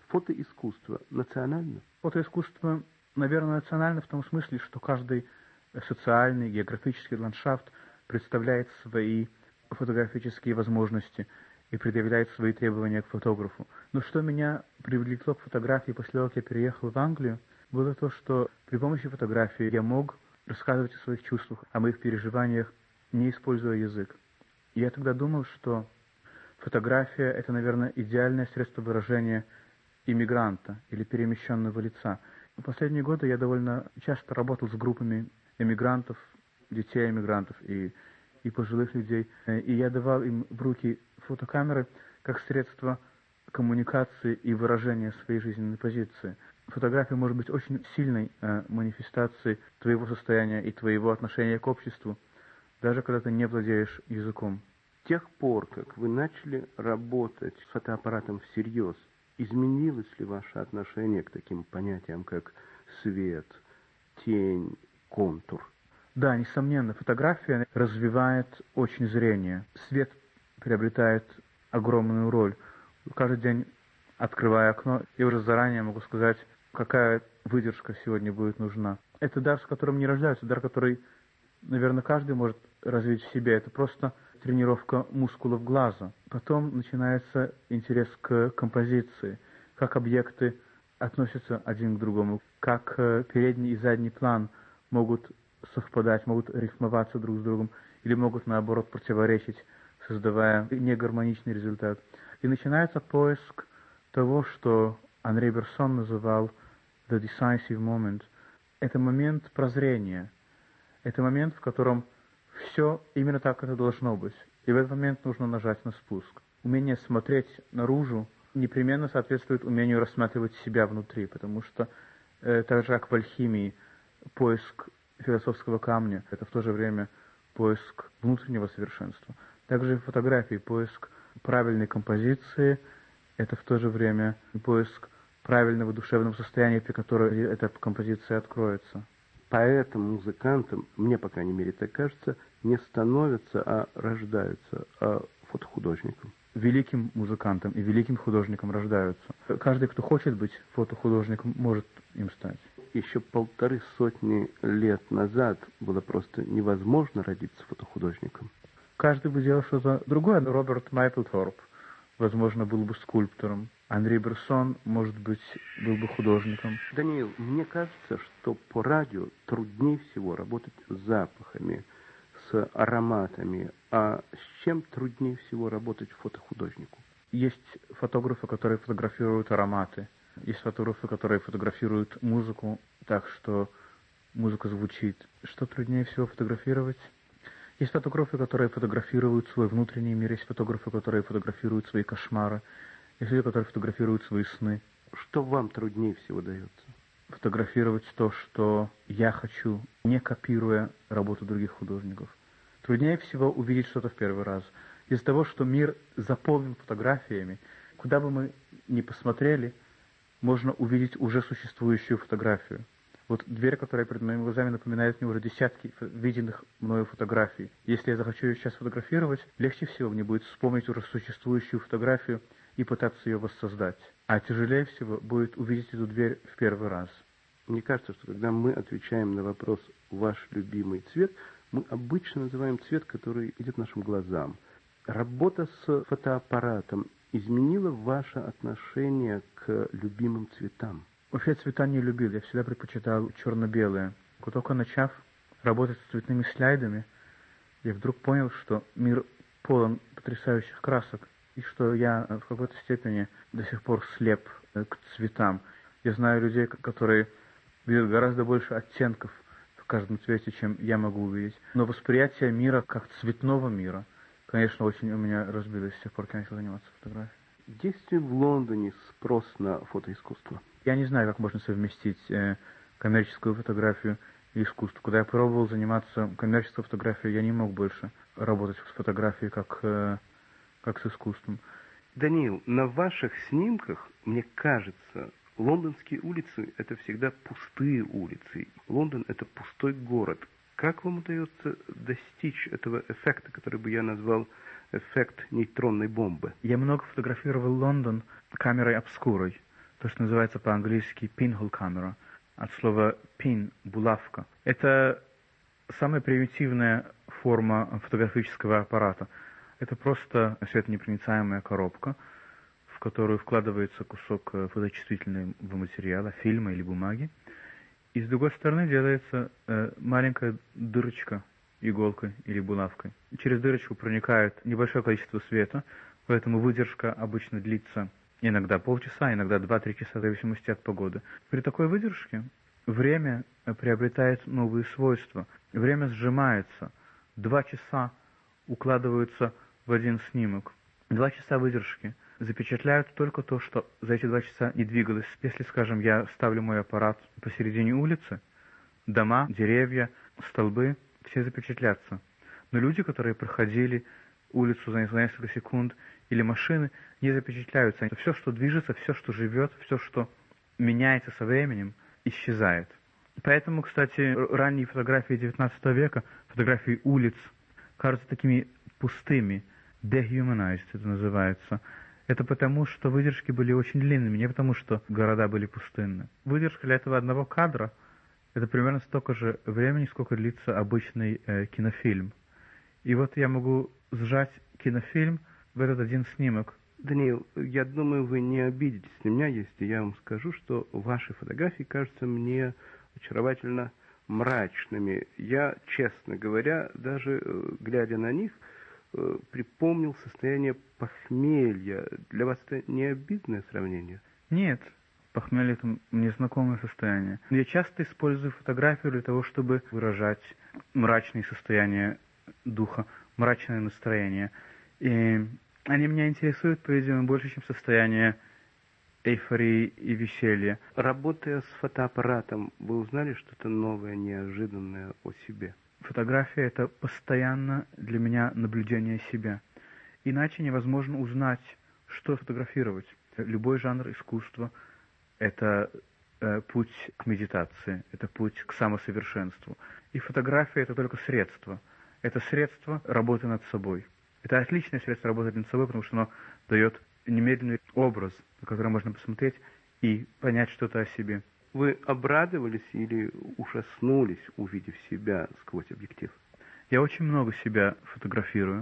фотоискусство национально? Фотоискусство, наверное, национально в том смысле, что каждый социальный, географический ландшафт представляет свои фотографические возможности и предъявляет свои требования к фотографу. Но что меня привлекло к фотографии после того, как я переехал в Англию, было то, что при помощи фотографии я мог рассказывать о своих чувствах, о моих переживаниях, не используя язык. И я тогда думал, что фотография — это, наверное, идеальное средство выражения иммигранта или перемещенного лица. В последние годы я довольно часто работал с группами эмигрантов, детей эмигрантов и пожилых людей, и я давал им в руки фотокамеры как средство коммуникации и выражения своей жизненной позиции. Фотография может быть очень сильной манифестацией твоего состояния и твоего отношения к обществу, даже когда ты не владеешь языком. С тех пор, как вы начали работать с фотоаппаратом всерьез, изменилось ли ваше отношение к таким понятиям, как свет, тень, контур? Да, несомненно, фотография развивает очень зрение. Свет приобретает огромную роль. Каждый день, открывая окно, я уже заранее могу сказать, какая выдержка сегодня будет нужна. Это дар, с которым не рождаются, дар, который, наверное, каждый может развить в себе. Это просто тренировка мускулов глаза. Потом начинается интерес к композиции, как объекты относятся один к другому, как передний и задний план могут совпадать, могут рифмоваться друг с другом или могут, наоборот, противоречить, создавая негармоничный результат. И начинается поиск того, что Анри Берсон называл «the decisive moment». Это момент прозрения. Это момент, в котором все именно так, как это должно быть. И в этот момент нужно нажать на спуск. Умение смотреть наружу непременно соответствует умению рассматривать себя внутри, потому что так же, как в алхимии, поиск философского камня — это в то же время поиск внутреннего совершенства. Также в фотографии поиск правильной композиции — это в то же время поиск правильного душевного состояния, при котором эта композиция откроется. Поэтому музыкантам, мне, по крайней мере, так кажется, не становятся, а рождаются, а фотохудожником. Великим музыкантом и великим художником рождаются. Каждый, кто хочет быть фотохудожником, может им стать. Еще 150 лет назад было просто невозможно родиться фотохудожником. Каждый бы делал что-то другое. Роберт Мапплторп, возможно, был бы скульптором. Анри Берсон, может быть, был бы художником. Даниил, мне кажется, что по радио труднее всего работать с запахами, с ароматами. А с чем труднее всего работать фотохудожнику? Есть фотографы, которые фотографируют ароматы. Есть фотографы, которые фотографируют музыку так, что музыка звучит. Что труднее всего фотографировать? Есть фотографы, которые фотографируют свой внутренний мир. Есть фотографы, которые фотографируют свои кошмары. Есть люди, которые фотографируют свои сны. Что вам труднее всего дается? Фотографировать то, что я хочу, не копируя работу других художников. Труднее всего увидеть что-то в первый раз. Из-за того, что мир заполнен фотографиями, куда бы мы ни посмотрели, можно увидеть уже существующую фотографию. Вот дверь, которая перед моими глазами, напоминает мне уже десятки виденных мною фотографий. Если я захочу ее сейчас фотографировать, легче всего мне будет вспомнить уже существующую фотографию и пытаться ее воссоздать. А тяжелее всего будет увидеть эту дверь в первый раз. Мне кажется, что когда мы отвечаем на вопрос «ваш любимый цвет», мы обычно называем цвет, который идет нашим глазам. Работа с фотоаппаратом изменила ваше отношение к любимым цветам? Вообще цвета не любил, я всегда предпочитал черно-белые. Только начав работать с цветными слайдами, я вдруг понял, что мир полон потрясающих красок, и что я в какой-то степени до сих пор слеп к цветам. Я знаю людей, которые видят гораздо больше оттенков в каждом цвете, чем я могу увидеть. Но восприятие мира как цветного мира, конечно, очень у меня разбилось с тех пор, как я начал заниматься фотографией. Есть ли в Лондоне спрос на фотоискусство? Я не знаю, как можно совместить коммерческую фотографию и искусство. Когда я пробовал заниматься коммерческой фотографией, я не мог больше работать с фотографией как с искусством. Даниил, на ваших снимках, мне кажется, лондонские улицы — это всегда пустые улицы. Лондон — это пустой город. Как вам удается достичь этого эффекта, который бы я назвал эффект нейтронной бомбы? Я много фотографировал Лондон камерой обскурой. то, что называется по-английски pinhole камера, от слова pin – булавка. Это самая примитивная форма фотографического аппарата. Это просто светонепроницаемая коробка, в которую вкладывается кусок фоточувствительного материала, фильма или бумаги. И с другой стороны делается маленькая дырочка иголкой или булавкой. Через дырочку проникает небольшое количество света, поэтому выдержка обычно длится иногда полчаса, иногда 2-3 часа, в зависимости от погоды. При такой выдержке время приобретает новые свойства. Время сжимается. 2 часа укладываются в один снимок. 2 часа выдержки запечатляют только то, что за эти 2 часа не двигалось. Если, скажем, я ставлю мой аппарат посередине улицы, дома, деревья, столбы, все запечатлятся. Но люди, которые проходили улицу за несколько секунд, или машины, не запечатляются. Все, что движется, все, что живет, все, что меняется со временем, исчезает. Поэтому, кстати, ранние фотографии XIX века, фотографии улиц, кажутся такими пустыми, dehumanized это называется. Это потому, что выдержки были очень длинными, не потому, что города были пустынны. Выдержка для этого одного кадра — это примерно столько же времени, сколько длится обычный кинофильм. И вот я могу сжать кинофильм в этот один снимок. Даниил, я думаю, вы не обидитесь на меня, если я вам скажу, что ваши фотографии кажутся мне очаровательно мрачными. Я, честно говоря, даже глядя на них, припомнил состояние похмелья. Для вас это не обидное сравнение? Нет, похмелье — это мне знакомое состояние. Я часто использую фотографию для того, чтобы выражать мрачные состояния духа, мрачное настроение. И они меня интересуют, по-видимому, больше, чем состояние эйфории и веселья. Работая с фотоаппаратом, вы узнали что-то новое, неожиданное о себе? Фотография — это постоянно для меня наблюдение себя. Иначе невозможно узнать, что фотографировать. Любой жанр искусства — это путь к медитации, это путь к самосовершенству. И фотография — это только средство. Это средство работы над собой. Это отличное средство работать над собой, потому что оно дает немедленный образ, на который можно посмотреть и понять что-то о себе. Вы обрадовались или ужаснулись, увидев себя сквозь объектив? Я очень много себя фотографирую,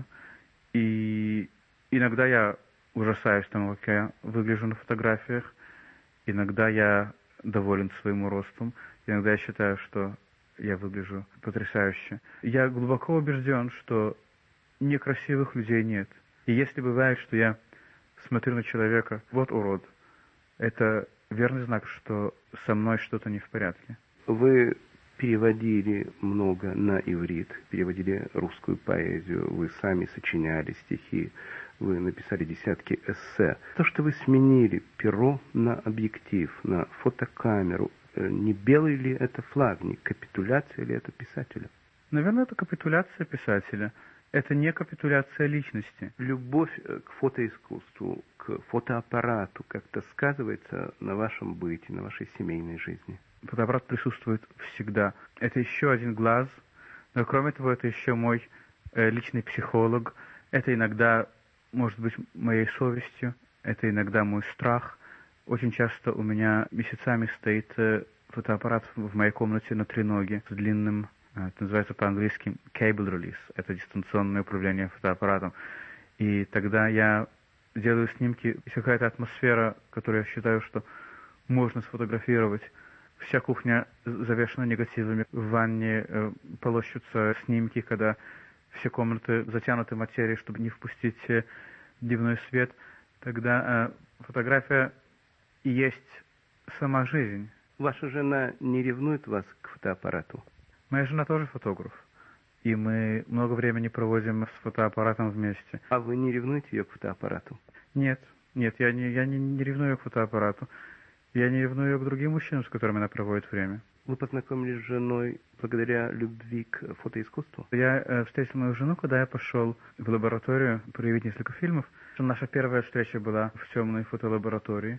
и иногда я ужасаюсь тому, как я выгляжу на фотографиях, иногда я доволен своим ростом, иногда я считаю, что я выгляжу потрясающе. Я глубоко убежден, что некрасивых людей нет. И если бывает, что я смотрю на человека, вот урод, это верный знак, что со мной что-то не в порядке. Вы переводили много на иврит, переводили русскую поэзию, вы сами сочиняли стихи, вы написали десятки эссе. То, что вы сменили перо на объектив, на фотокамеру, не белый ли это флаг, не капитуляция ли это писателя? Наверное, это капитуляция писателя. Это не капитуляция личности. Любовь к фотоискусству, к фотоаппарату как-то сказывается на вашем быте, на вашей семейной жизни? Фотоаппарат присутствует всегда. Это еще один глаз, но кроме того, это еще мой личный психолог. Это иногда может быть моей совестью, это иногда мой страх. Очень часто у меня месяцами стоит фотоаппарат в моей комнате на треноге с длинным, это называется по-английски cable release, это дистанционное управление фотоаппаратом. И тогда я делаю снимки, есть какая-то атмосфера, которую я считаю, что можно сфотографировать. Вся кухня завешена негативами, в ванне полощутся снимки, когда все комнаты затянуты материей, чтобы не впустить дневной свет. Тогда фотография и есть сама жизнь. Ваша жена не ревнует вас к фотоаппарату? Моя жена тоже фотограф, и мы много времени проводим с фотоаппаратом вместе. А вы не ревнуете ее к фотоаппарату? Нет, я не ревную к фотоаппарату. Я не ревную ее к другим мужчинам, с которыми она проводит время. Вы познакомились с женой благодаря любви к фотоискусству? Я встретил мою жену, когда я пошел в лабораторию проявить несколько фильмов. Наша первая встреча была в темной фотолаборатории.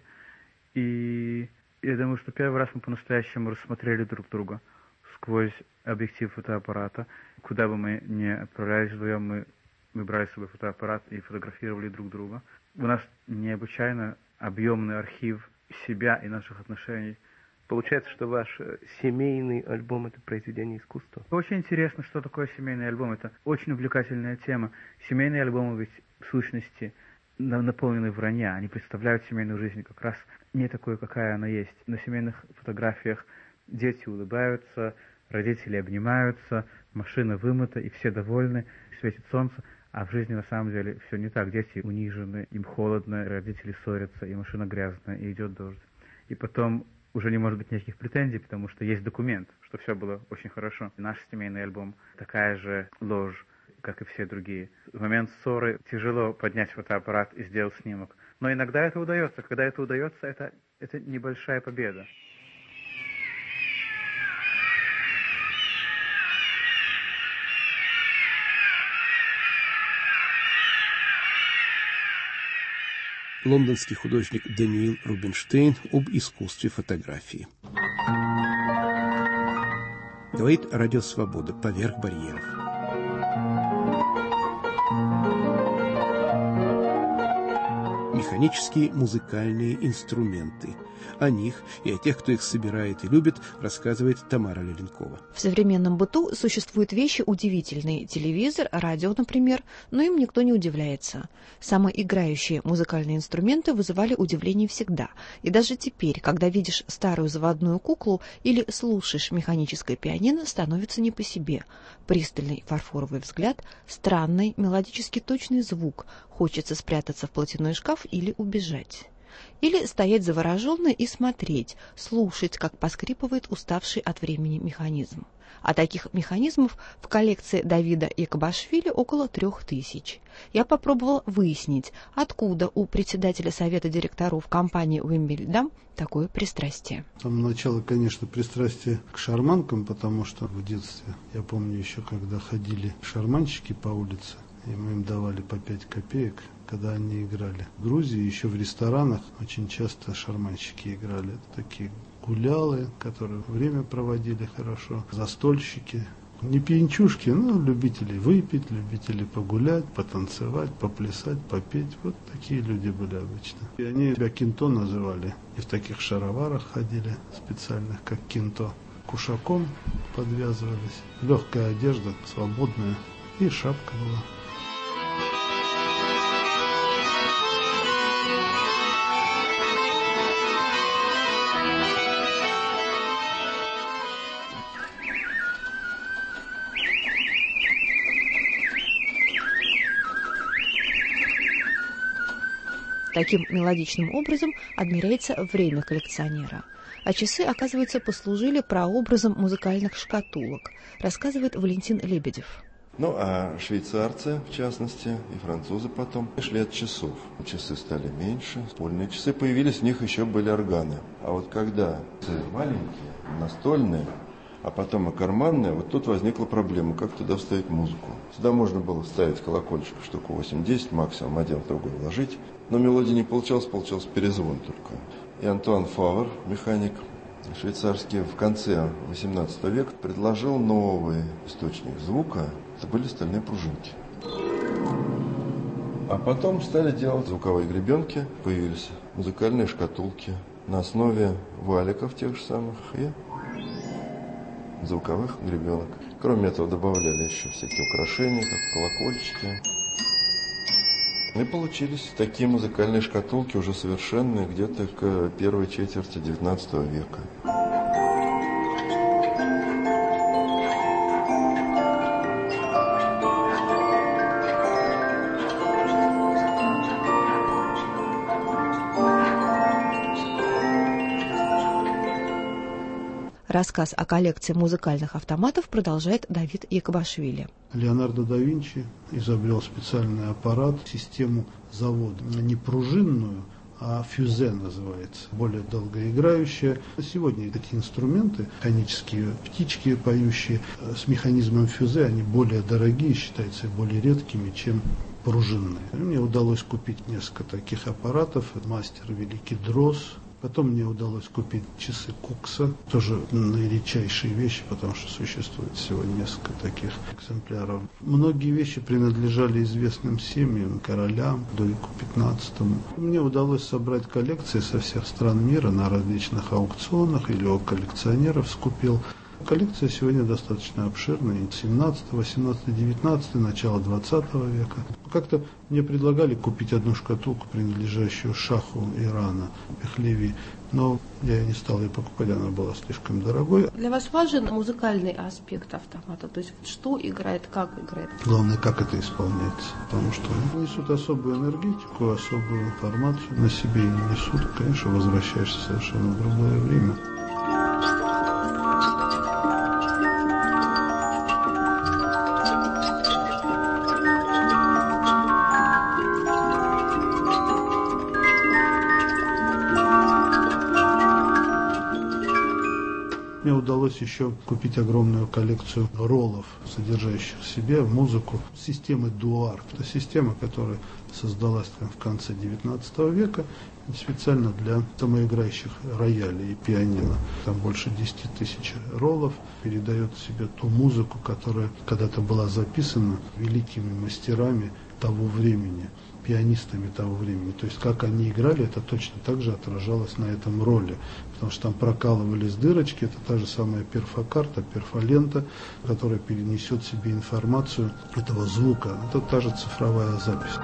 И я думаю, что первый раз мы по-настоящему рассмотрели друг друга сквозь объектив фотоаппарата. Куда бы мы ни отправлялись вдвоем, мы брали с собой фотоаппарат и фотографировали друг друга. У нас необычайно объемный архив себя и наших отношений. Получается, что ваш семейный альбом – это произведение искусства? Очень интересно, что такое семейный альбом. Это очень увлекательная тема. Семейные альбомы ведь в сущности наполнены вранья. Они представляют семейную жизнь как раз не такой, какая она есть. На семейных фотографиях дети улыбаются, родители обнимаются, машина вымыта, и все довольны, светит солнце. А в жизни на самом деле все не так. Дети унижены, им холодно, родители ссорятся, и машина грязная, и идет дождь. И потом уже не может быть никаких претензий, потому что есть документ, что все было очень хорошо. Наш семейный альбом такая же ложь, как и все другие. В момент ссоры тяжело поднять фотоаппарат и сделать снимок. Но иногда это удается. Когда это удается, это небольшая победа. Лондонский художник Даниил Рубинштейн об искусстве фотографии. Говорит Радио Свобода. Поверх барьеров. Механические музыкальные инструменты. О них и о тех, кто их собирает и любит, рассказывает Тамара Леленкова. В современном быту существуют вещи удивительные. Телевизор, радио, например, но им никто не удивляется. Самоиграющие музыкальные инструменты вызывали удивление всегда. И даже теперь, когда видишь старую заводную куклу или слушаешь механическое пианино, становится не по себе. Пристальный фарфоровый взгляд, странный, мелодически точный звук. Хочется спрятаться в платяной шкаф или убежать. Или стоять завороженно и смотреть, слушать, как поскрипывает уставший от времени механизм. А таких механизмов в коллекции Давида Якобашвили около 3000. Я попробовала выяснить, откуда у председателя совета директоров компании Уимбельдам такое пристрастие. С самого начала, конечно, пристрастие к шарманкам, потому что в детстве, я помню еще, когда ходили шарманщики по улице, и мы им давали по 5 копеек, когда они играли. В Грузии еще в ресторанах очень часто шарманщики играли. Это такие гулялы, которые время проводили хорошо, застольщики. Не пьянчушки, но любители выпить, любители погулять, потанцевать, поплясать, попеть. Вот такие люди были обычно. И они себя кинто называли. И в таких шароварах ходили специальных, как кинто. Кушаком подвязывались. Легкая одежда, свободная. И шапка была. Таким мелодичным образом отмеряется время коллекционера. А часы, оказывается, послужили прообразом музыкальных шкатулок, рассказывает Валентин Лебедев. Ну, а швейцарцы, в частности, и французы потом, шли от часов. Часы стали меньше, спольные часы появились, в них еще были органы. А вот когда часы маленькие, настольные, а потом и карманные, вот тут возникла проблема, как туда вставить музыку. Сюда можно было вставить колокольчик штуку 8-10, максимум один в другой вложить. Но мелодия не получалась перезвон только. И Антуан Фавр, механик швейцарский, в конце XVIII века предложил новый источник звука. Это были стальные пружинки. А потом стали делать звуковые гребенки, появились музыкальные шкатулки на основе валиков тех же самых и звуковых гребенок. Кроме этого добавляли еще всякие украшения, как колокольчики. И получились такие музыкальные шкатулки уже совершенные где-то к первой четверти XIX века. Рассказ о коллекции музыкальных автоматов продолжает Давид Якобашвили. Леонардо да Винчи изобрел специальный аппарат, систему завода. Не пружинную, а фюзе называется, более долгоиграющая. Сегодня эти инструменты, механические птички поющие, с механизмом фюзе, они более дорогие, считаются более редкими, чем пружинные. Мне удалось купить несколько таких аппаратов. Мастер великий Дросс, Потом мне удалось купить часы Кукса, тоже наиредчайшие вещи, потому что существует всего несколько таких экземпляров. Многие вещи принадлежали известным семьям, королям, Людовику XV. Мне удалось собрать коллекции со всех стран мира на различных аукционах или у коллекционеров скупил. Коллекция сегодня достаточно обширная, 17, 18, 19, начало 20 века. Как-то мне предлагали купить одну шкатулку, принадлежащую шаху Ирана, Пехлеви, но я не стал ее покупать, она была слишком дорогой. Для вас важен музыкальный аспект автомата, то есть что играет, как играет? Главное, как это исполняется, потому что несут особую энергетику, особую информацию, на себе и не несут, конечно, возвращаешься совершенно в другое время. Мне удалось еще купить огромную коллекцию роллов, содержащих в себе музыку системы Дуар. Это система, которая создалась в конце XIX века специально для самоиграющих роялей и пианино. Там больше 10 тысяч роллов, передает в себе ту музыку, которая когда-то была записана великими мастерами того времени, пианистами того времени. То есть, как они играли, это точно так же отражалось на этом роле. Потому что там прокалывались дырочки, это та же самая перфокарта, перфолента, которая перенесет в себе информацию этого звука. Это та же цифровая запись.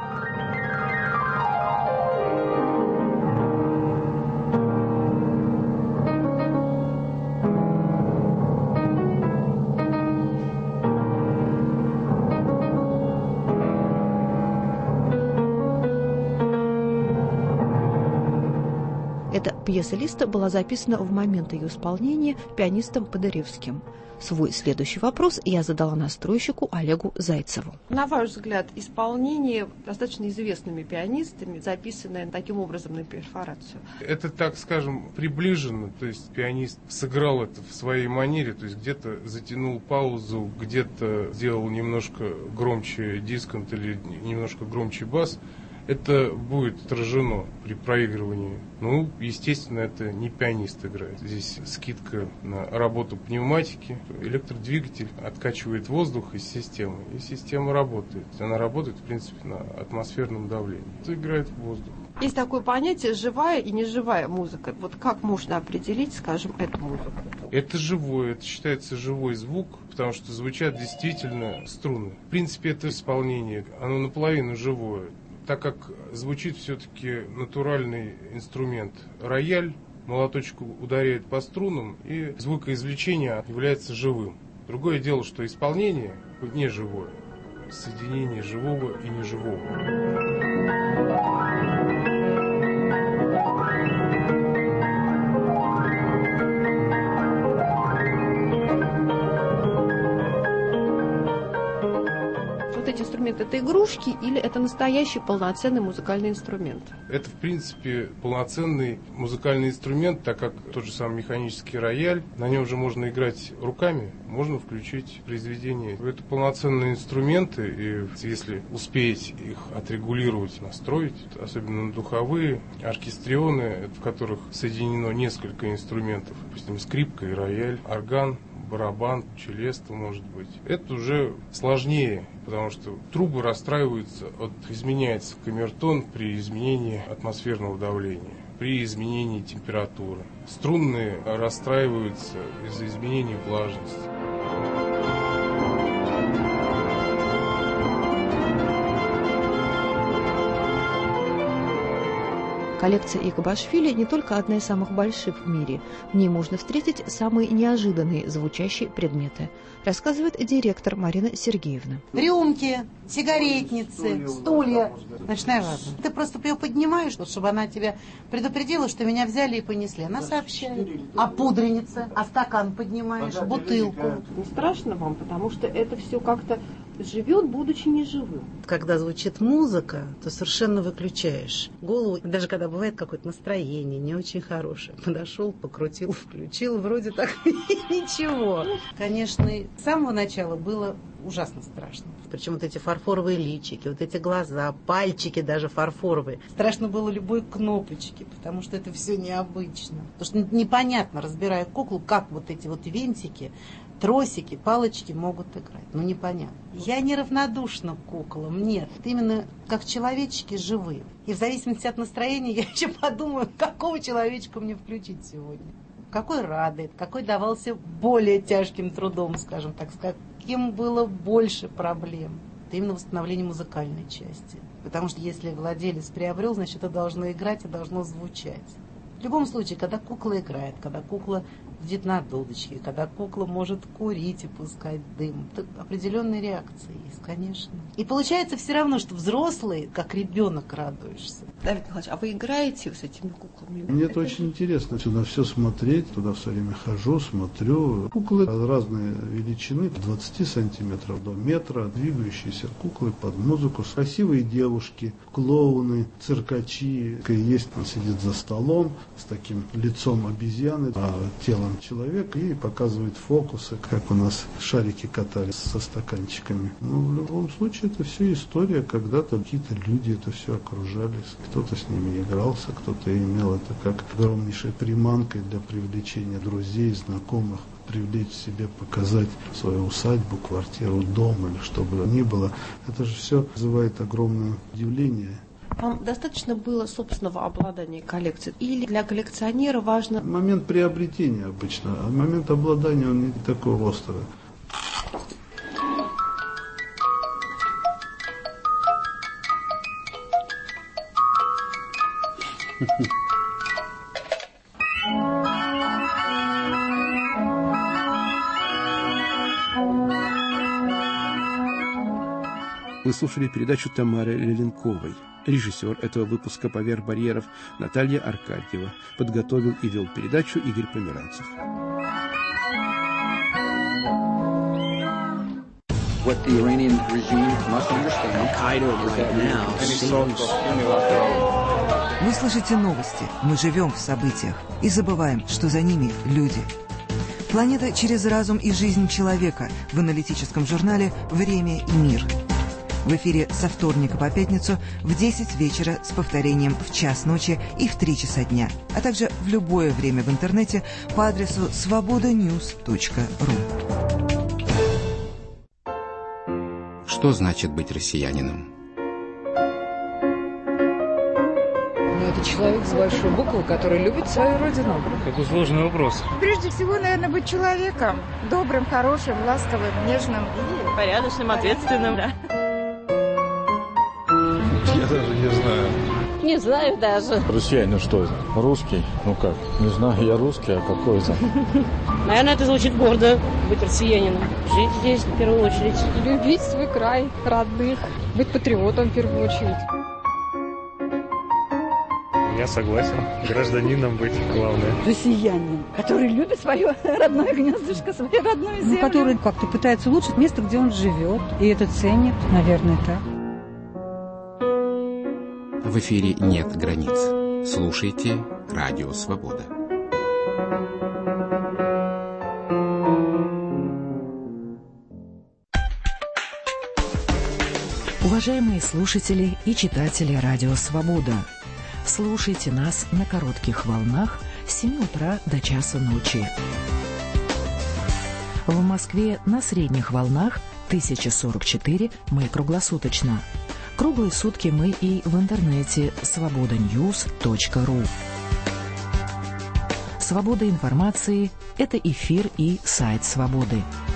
Пьеса Листа была записана в момент ее исполнения пианистом Подоревским. Свой следующий вопрос я задала настройщику Олегу Зайцеву. На ваш взгляд, исполнение достаточно известными пианистами, записанное таким образом на перфорацию? Это, так скажем, приближено, то есть пианист сыграл это в своей манере, то есть где-то затянул паузу, где-то сделал немножко громче дисконт или немножко громче бас. Это будет отражено при проигрывании. Ну, естественно, это не пианист играет. Здесь скидка на работу пневматики. Электродвигатель откачивает воздух из системы, и система работает. Она работает, в принципе, на атмосферном давлении. Это играет воздух. Есть такое понятие живая и неживая музыка. Вот как можно определить, скажем, эту музыку? Это живое, это считается живой звук, потому что звучат действительно струны. В принципе, это исполнение, оно наполовину живое. Так как звучит все-таки натуральный инструмент рояль, молоточек ударяет по струнам, и звукоизвлечение является живым. Другое дело, что исполнение не живое, соединение живого и неживого. Эти инструменты — это игрушки или это настоящий полноценный музыкальный инструмент? Это, в принципе, полноценный музыкальный инструмент, так как тот же самый механический рояль, на нем же можно играть руками, можно включить произведение. Это полноценные инструменты, и если успеть их отрегулировать, настроить, особенно на духовые, оркестрионы, в которых соединено несколько инструментов, допустим, скрипка и рояль, орган, барабан, челеста, может быть. Это уже сложнее, потому что трубы расстраиваются, изменяется камертон при изменении атмосферного давления, при изменении температуры. Струнные расстраиваются из-за изменения влажности. Коллекция Икабашвили не только одна из самых больших в мире. В ней можно встретить самые неожиданные звучащие предметы, рассказывает директор Марина Сергеевна. Рюмки, сигаретницы, стулья. Ночная ваза. Ты просто ее поднимаешь, чтобы она тебя предупредила, что меня взяли и понесли. Она сообщает. А пудреница? А стакан поднимаешь? Бутылку? Не страшно вам, потому что это все как-то живет, будучи неживым. Когда звучит музыка, то совершенно выключаешь голову. Даже когда бывает какое-то настроение не очень хорошее. Подошел, покрутил, включил, вроде так ничего. Конечно, с самого начала было ужасно страшно. Причем вот эти фарфоровые личики, вот эти глаза, пальчики даже фарфоровые. Страшно было любой кнопочки, потому что это все необычно. Потому что непонятно, разбирая куклу, как вот эти вот винтики, тросики, палочки могут играть. Ну, непонятно. Я неравнодушна к куклам, нет. Это именно как человечки живые. И в зависимости от настроения я еще подумаю, какого человечка мне включить сегодня. Какой радует, какой давался более тяжким трудом, скажем так, с каким было больше проблем. Это именно восстановление музыкальной части. Потому что если владелец приобрел, значит, это должно играть и должно звучать. В любом случае, когда кукла играет, когда кукла сидит на дудочке, когда кукла может курить и пускать дым, то определенные реакции есть, конечно. И получается все равно, что взрослый, как ребенок, радуешься. Давид Михайлович, а вы играете с этими куклами? Мне это очень интересно, сюда все смотреть, туда все время хожу, смотрю. Куклы разной величины, 20 сантиметров до метра, двигающиеся куклы под музыку, красивые девушки, клоуны, циркачи. Есть, он сидит за столом с таким лицом обезьяны, а телом человека и показывает фокусы, как у нас шарики катались со стаканчиками. Но в любом случае это все история, когда-то какие-то люди это все окружали, кто-то с ними игрался, кто-то имел это как огромнейшей приманкой для привлечения друзей, знакомых, привлечь себе, показать свою усадьбу, квартиру, дом или что бы ни было. Это же все вызывает огромное удивление. Вам достаточно было собственного обладания коллекцией? Или для коллекционера важно... Момент приобретения обычно, а момент обладания он не такой острый. Вы слушали передачу Тамары Леленковой. Режиссер этого выпуска «Поверх барьеров» Наталья Аркадьева. Подготовил и вел передачу Игорь Померанцев. What the Iranian regime must understand. Вы слышите новости. Мы живем в событиях и забываем, что за ними люди. Планета через разум и жизнь человека в аналитическом журнале «Время и мир». В эфире со вторника по пятницу в 10 вечера с повторением в час ночи и в 3 часа дня, а также в любое время в интернете по адресу svobodanews.ru. Что значит быть россиянином? Это человек с большой буквы, который любит свою родину. Какой сложный вопрос. Прежде всего, наверное, быть человеком. Добрым, хорошим, ласковым, нежным. И порядочным, ответственным. Да. Я даже не знаю. Не знаю даже. Россиянин что это? Русский? Ну как? Не знаю, я русский, а какой это? Наверное, это звучит гордо, быть россиянином. Жить здесь в первую очередь. Любить свой край, родных. Быть патриотом в первую очередь. Я согласен. Гражданином быть главное. Россиянин, который любит свое родное гнездышко, свою родную землю. Который как-то пытается улучшить место, где он живет. И это ценит, наверное, так. В эфире нет границ. Слушайте Радио Свобода. Уважаемые слушатели и читатели Радио Свобода, слушайте нас на коротких волнах с 7 утра до часа ночи. В Москве на средних волнах 1044 мы круглосуточно. Круглые сутки мы и в интернете svobodanews.ru. Свобода информации – это эфир и сайт Свободы.